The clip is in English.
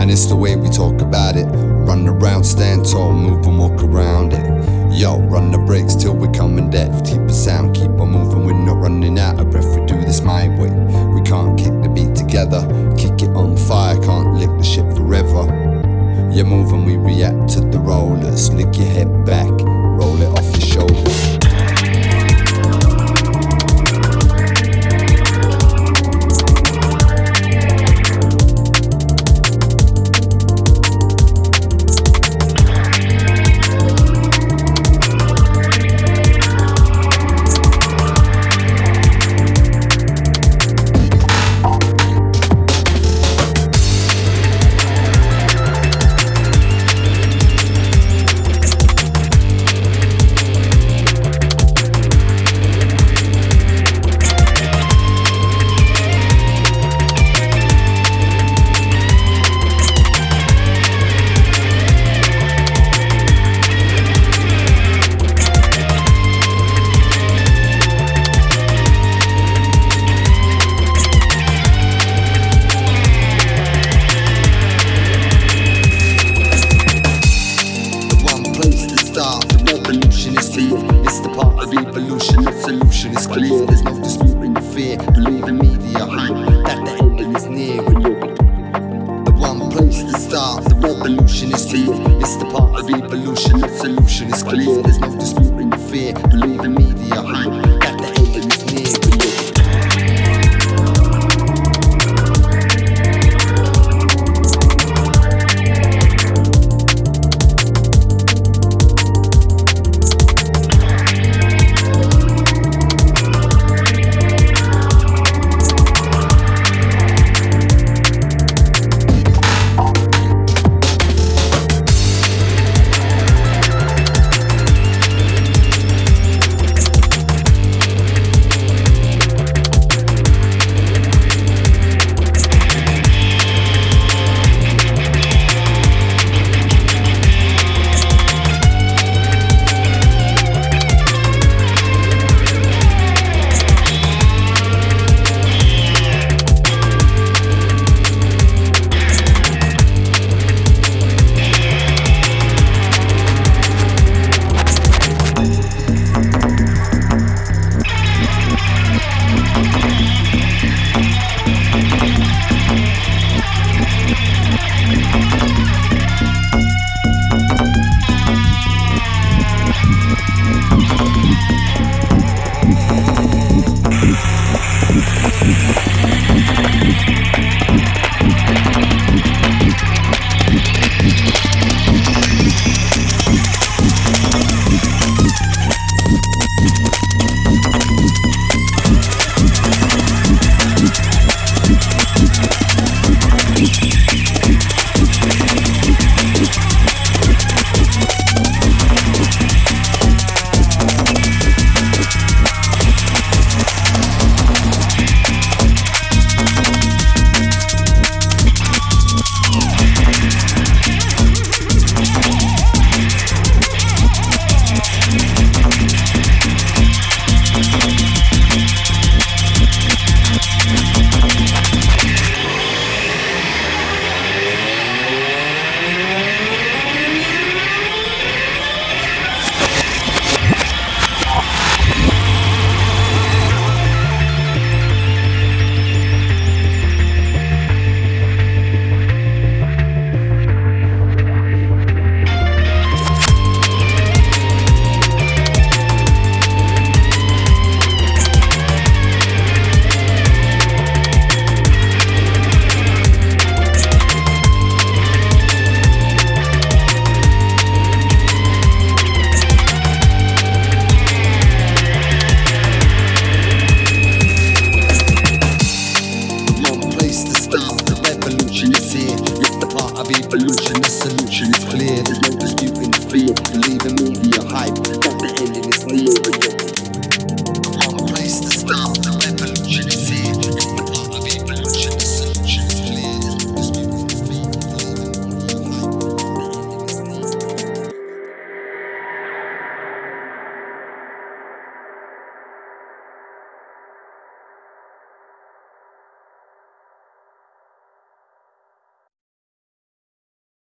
and it's the way we talk about it. Run around, stand tall, move and walk around it. Yo, run the brakes till we're coming deaf. Keep it sound, keep on moving, we're not running out of breath. We do this my way, we can't kick the beat together. Kick it on fire, can't lick the shit forever. You move and we react to the rollers. Lick your head back, roll it off your shoulders. It's the part of evolution, the solution is clear. There's no disputing the fear. Believe in media hype that the ending is near. The one place to start, the revolution is here. It's the part of evolution, the solution is clear. There's no disputing the fear. Believe in media hype that the ending is near. Evolution, the solution is clear. There's no disputing the fear. Believe in media hype that the ending is near.